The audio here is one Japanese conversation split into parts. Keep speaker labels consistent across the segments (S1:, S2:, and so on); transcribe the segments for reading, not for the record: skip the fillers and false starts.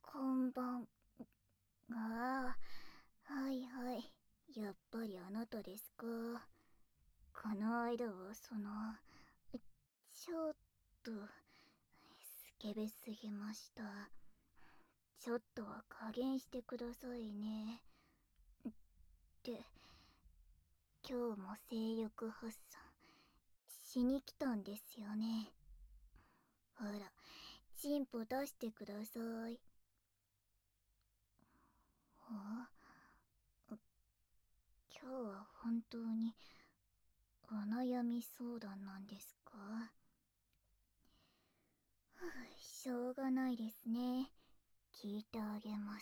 S1: こんばん。ああ、はいはい。やっぱりあなたですか。この間はちょっと、スケベすぎました。ちょっとは加減してくださいね。で、今日も性欲発散しに来たんですよね。ほら、チンポ出してください。あ、今日は本当にお悩み相談なんですか？しょうがないですね。聞いてあげます。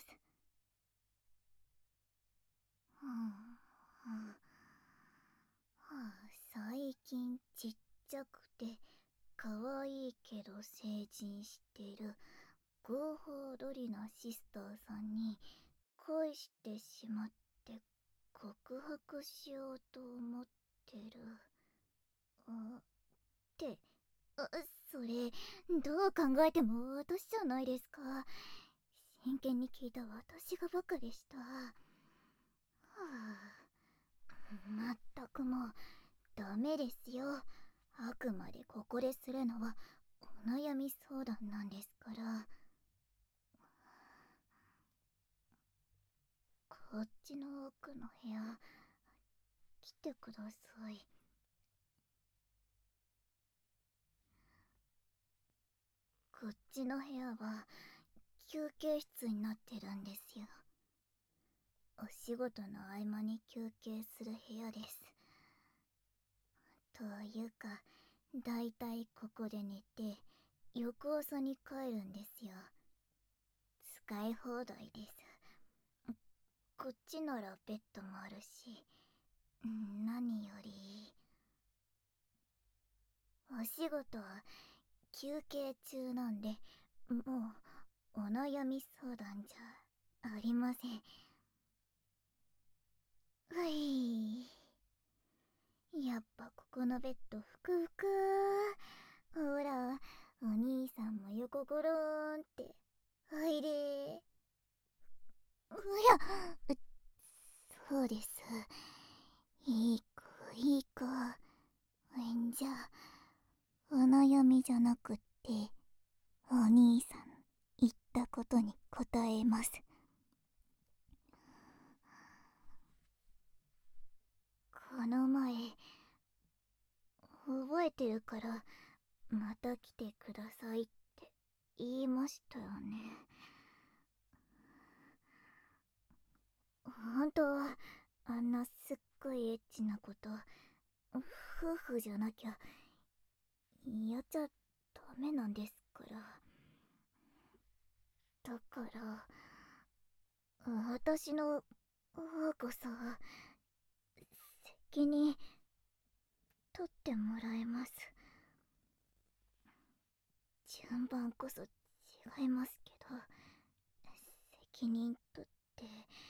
S1: 最近ちっちゃくて可愛いけど成人してる合法ドリなシスターさんに恋してしまって告白しようと思ってる。ってあ、それどう考えても私じゃないですか。真剣に聞いた私がバカでした。まったくもうダメですよ。あくまでここでするのはお悩み相談なんですから。こっちの奥の部屋来てください。こっちの部屋は休憩室になってるんですよ。お仕事の合間に休憩する部屋です。というか、だいたいここで寝て翌朝に帰るんですよ。使い放題です。こっちならベッドもあるし、何よりお仕事は休憩中なんで、もうお悩み相談じゃありません。ふい、やっぱここのベッドふくふく。ほら、お兄さんも横ごろーんって入れ。ほら、そうです。いい子いい子。じゃあお悩みじゃなくってお兄さん言ったことに答えます。この前覚えてるからまた来てくださいって言いましたよね。本当はあんなすっごいエッチなこと夫婦じゃなきゃやっちゃダメなんですから。だから私の方こそ責任取ってもらえます。順番こそ違いますけど、責任取って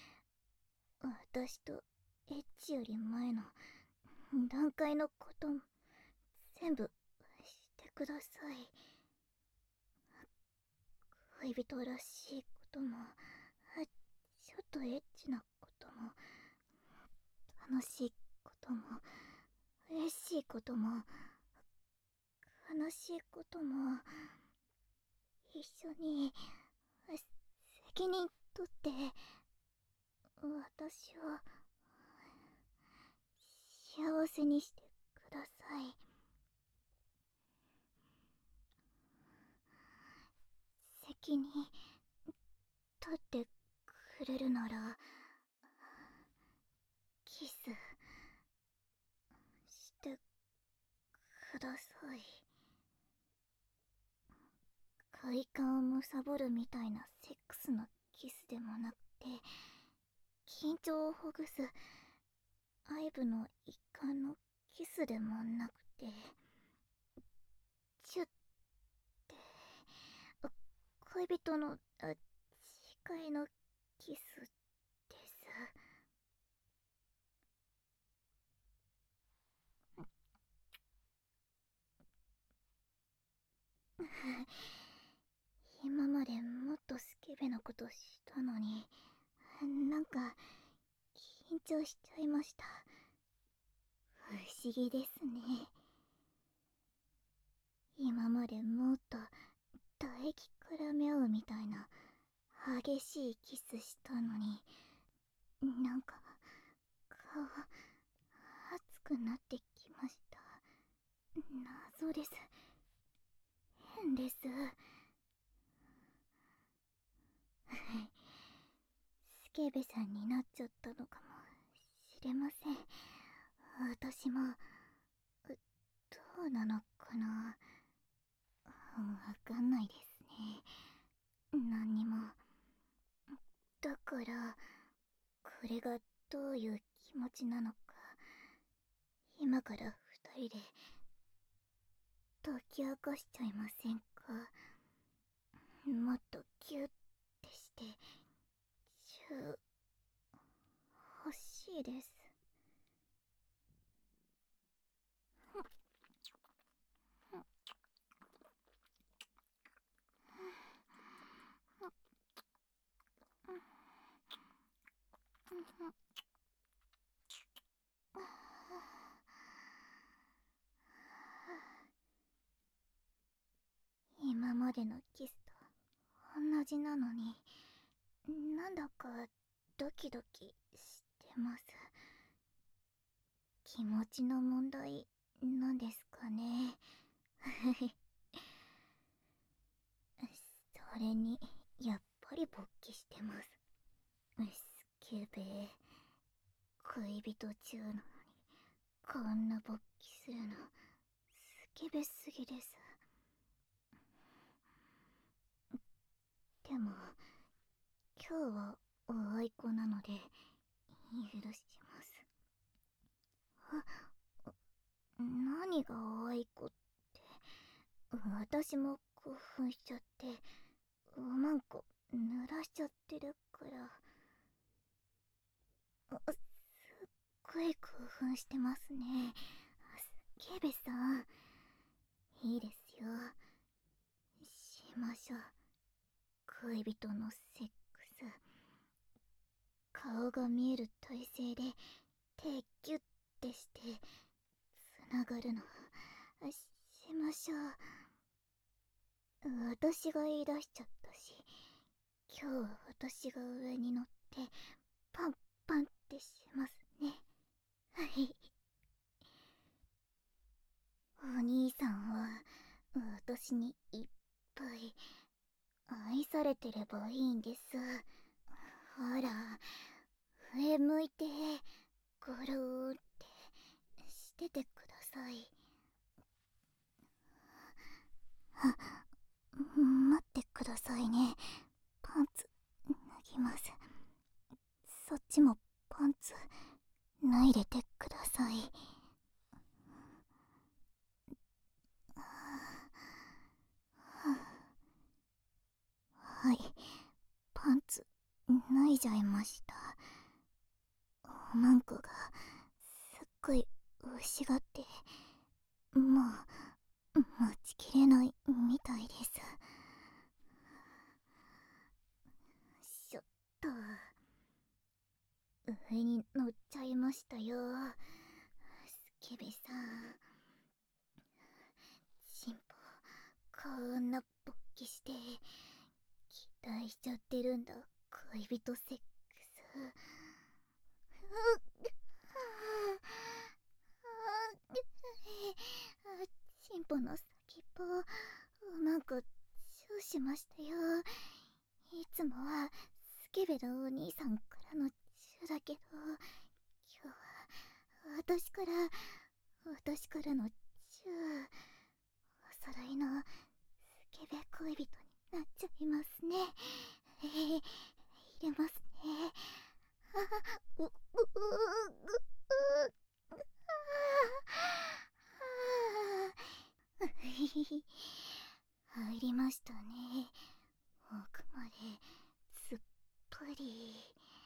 S1: 私とエッチより前の段階のことも全部してください。恋人らしいこともちょっとエッチなことも楽しいことも嬉しいことも悲しいことも一緒に責任取って私を幸せにしてください。責任取ってくれるならキスしてください。快感を貪るみたいなセックスのキスでもなくて、緊張をほぐす愛撫の一環のキスでもなくて、チュッて恋人の誓いのキスです。今までもっとスケベなことしたのに、なんか緊張しちゃいました。不思議ですね。今までもっと唾液から目をみたいな激しいキスしたのに、なんか顔熱くなってきました。謎です。変です。スケベさんになっちゃったのかもしれません。私もどうなのかな。わかんないですね。何にも。だからこれがどういう気持ちなのか、今から二人で解き明かしちゃいませんか。もっとギュッてしてチュー欲しいです。今までのキスと同じなのに、なんだかドキドキしてます。気持ちの問題なんですかね。それにやっぱり勃起してます。スケベ。恋人中なのにこんな勃起するのスケベすぎです。でも今日はおあいこなので許します。何がおあいこって。私も興奮しちゃっておまんこ濡らしちゃってるから。すっごい興奮してますね。スケベさん、いいですよ、しましょう。恋人のセックス。顔が見える体勢で手ギュッてしてつながるのしましょう。私が言い出しちゃったし、今日は私が上に乗ってパンパンってしますね。はい。お兄さんは私にいっぱい愛されてればいいんです。ほら、上向いてゴローってしててください。待ってくださいね。パンツ脱ぎます。そっちもパンツ脱いでてください。はい、パンツ脱いじゃいました。おまんこがすっごい欲しがって、もう待ちきれないみたいです。しょっと上に乗っちゃいましたよ。スケベさん、チンポこんな勃起して期待しちゃってるんだ。恋人セックス。チンポの先っぽなんかチューしましたよ。いつもはスケベのお兄さんからのチューだけど、今日は私からのチュー。お揃いのスケベ恋人になっちゃいますね。入れますね。うううう入りましたね。奥まですっぽり。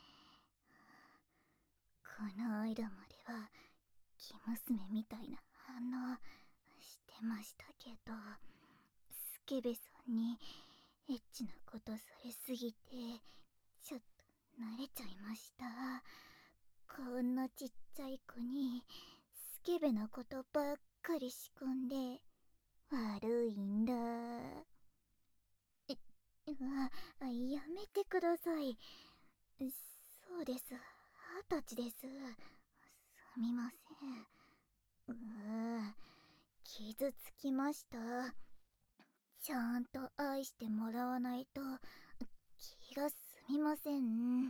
S1: この間までは生娘みたいな反応してましたけど、スケベさんにエッチなことされすぎてちょっと慣れちゃいました。こんなちっちゃい子にスケベなことばっかり仕込んで悪いんだ。やめてください。そうです、20歳です。すみません。傷つきました。ちゃんと愛してもらわないと気が済みません。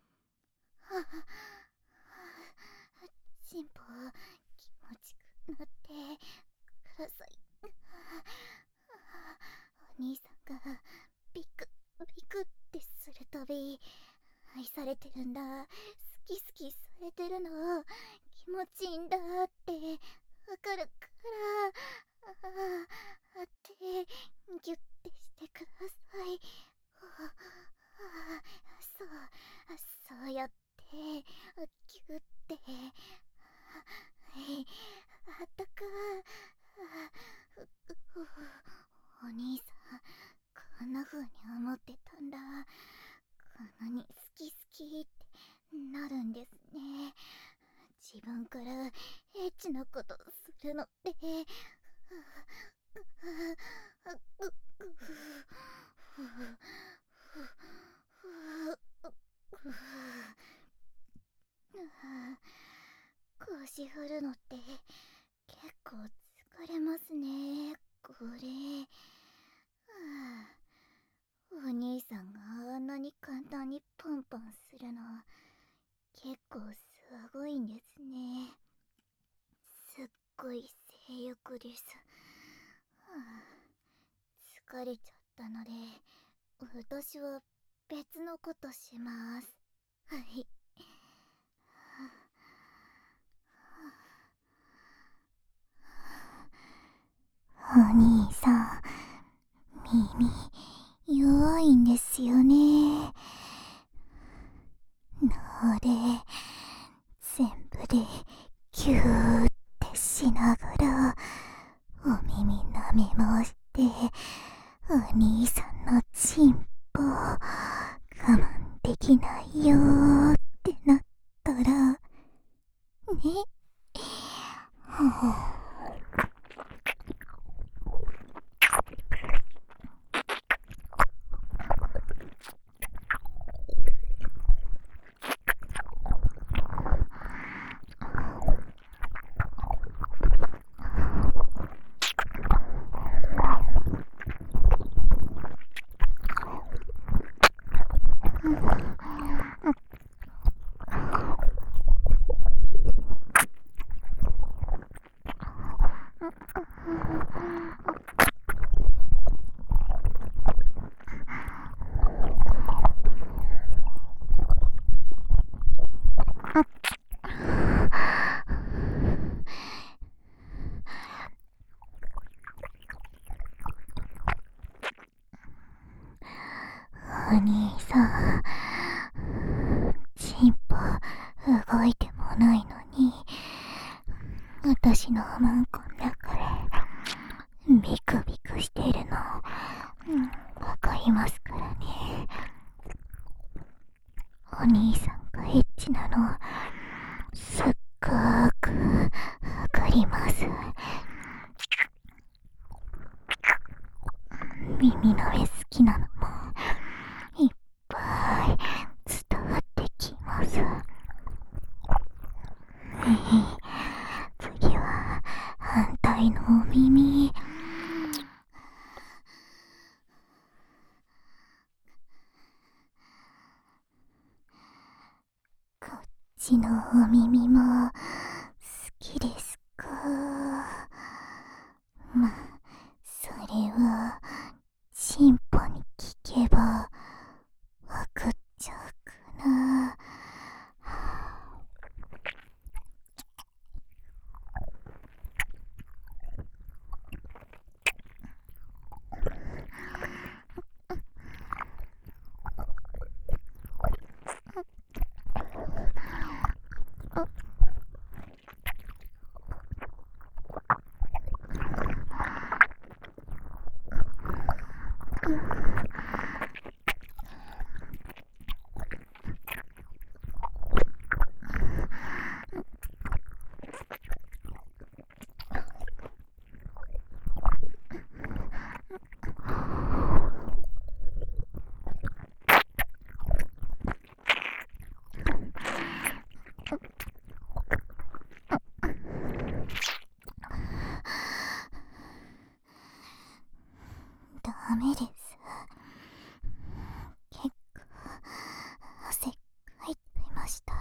S1: チンポ気持ちくなってください。お兄さんがビクビクってするたび愛されてるんだ、好き好きされてるの気持ちいいんだってわかるからってギュッてしてください。そうやってギュッてあったかお兄さんこんな風に思ってたんだ。こんなに好き好きってなるんですね。自分からエッチなことするのって腰振るのって結構疲れますね、これ。お兄さんがあんなに簡単にパンパンするの結構すごいんですね。すっごい性欲です。疲れちゃったので私は別のことします。はい。お兄さん、耳弱いんですよね。ので全部でキューってしながらお耳舐め回してお兄さんのチンポ我慢できないよーってなったらね。お兄さん、チンポ動いてもないのに私のマンコの中でビクビクしてるの、わかりますからね。お兄さんがエッチなのすっごくわかります。耳の上好きなのもいっぱい伝わってきます。次は反対のお耳。こっちのお耳も好きですか？まあ、それはチンポに聞けばわかっちゃうかな。 メです。結構汗かいていました。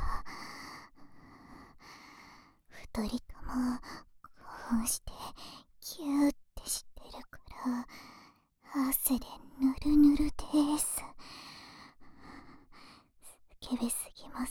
S1: 二人とも興奮してキューってしてるから汗でぬるぬるです。スケベすぎます。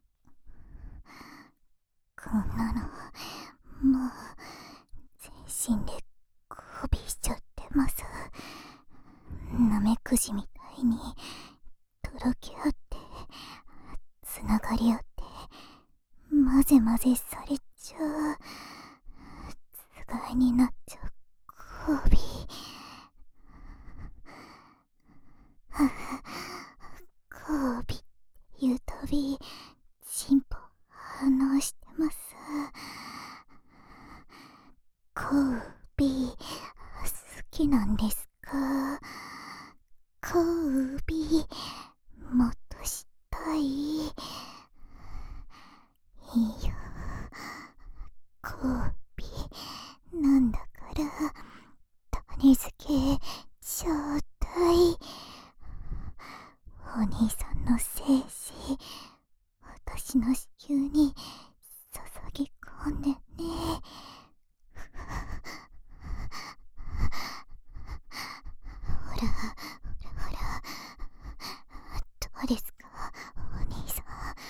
S1: こんなのもう全身で交尾しちゃってます。ナメクジみたいにとろけ合ってつながり合って混ぜ混ぜされちゃう、つがいになっちゃう交尾。交尾って言うたびチンポ反応してます。交尾好きなんですか？交尾もっとしたい。いいよ、交尾なんだから種付けちょうだい。お兄さんの精子私の子宮に注ぎ込んでね。ほらほらほら、どうですかお兄さん。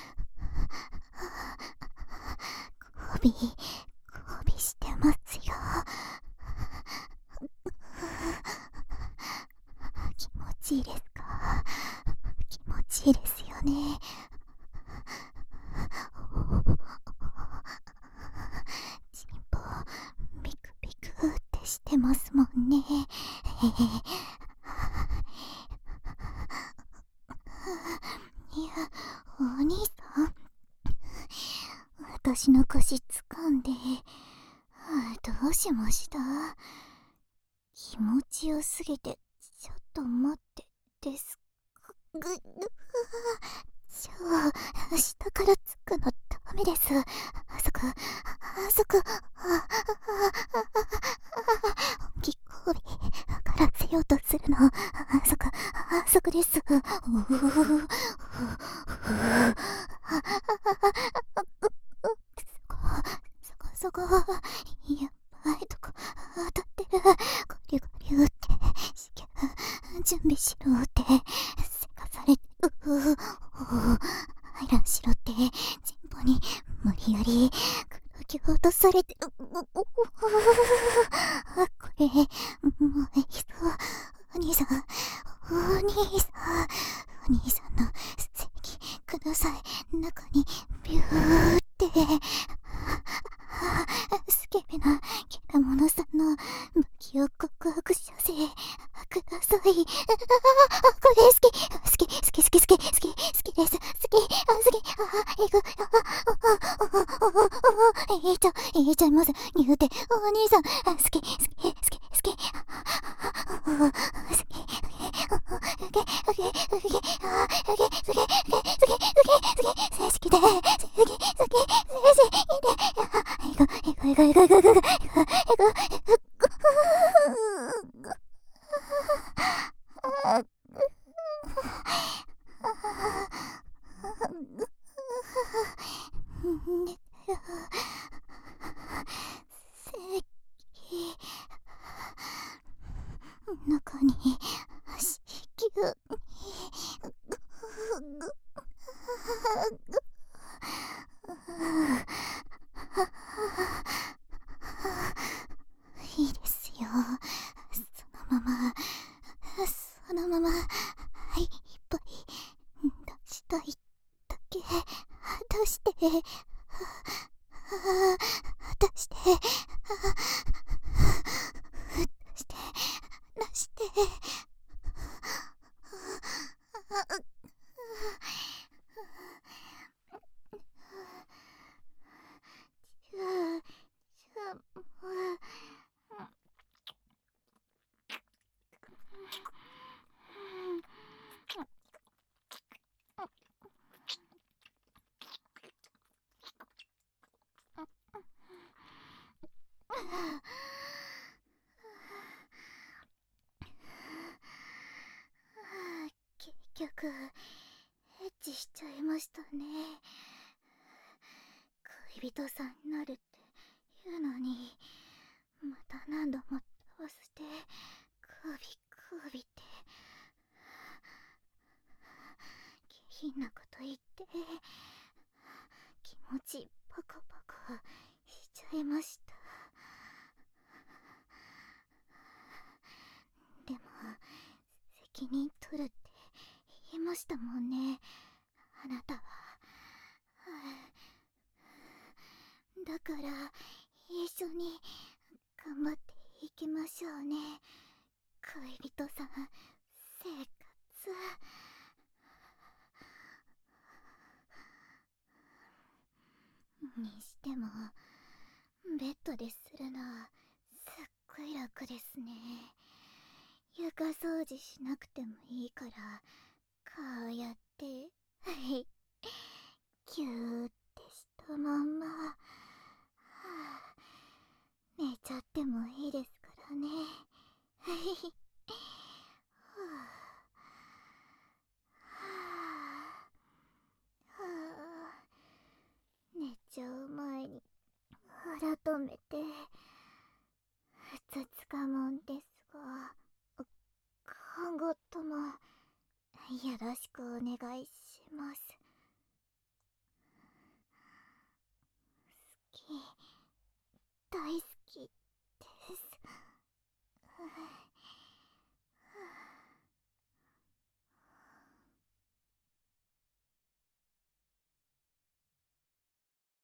S1: 交尾してますよ。気持ちいいですか？気持ちいいですよね。チンポビクビクってしてますもんね。いや、お兄さん、私の腰掴んでどうしました？気持ちよすぎてちょっと待ってですか？じゃあ下からつくのダメです。あそこ本気交尾からせようとするの。あそこです。そこやばいとこ当たってる。ゴリゴリって試験準備しろってせかされて排卵しろってチンポに無理やり口説き落とされてこれもういいぞ。お兄さんの正義ください。中にビューってスケベなキャラモノさんの武器を告白させください。これ好きです。言っちゃいます。言うてお兄さん好き正式で中に子宮いいですよ。そのままはいいっぱい出したいだけ出して恋人さんになるって言うのに、また何度も合わせて首って下品なこと言って、気持ちパカパカしちゃいました。でも責任取るって言いましたもんね、あなたは。だから一緒に頑張っていきましょうね、恋人さん生活。にしてもベッドでするのはすっごい楽ですね。床掃除しなくてもいいから、こうやってはいキューってしたまんま、寝ちゃってもいいですからね。はい寝ちゃう前に改めてふつつかもんですが、今後ともよろしくお願いします。